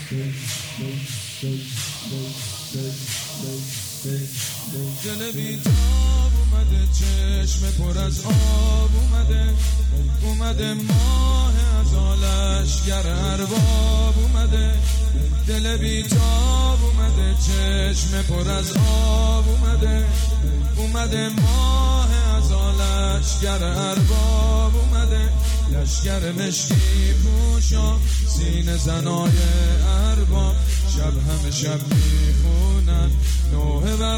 دل بیتاب اومده، چشم پر از آب اومده ماه از آلشگر ارباب دل بیتاب اومده، چشم پر از آب اومده ماه از آلشگر ارباب لشگر مشکی پوشا سینه زنای ارباب، شب همه شب میخونن نوه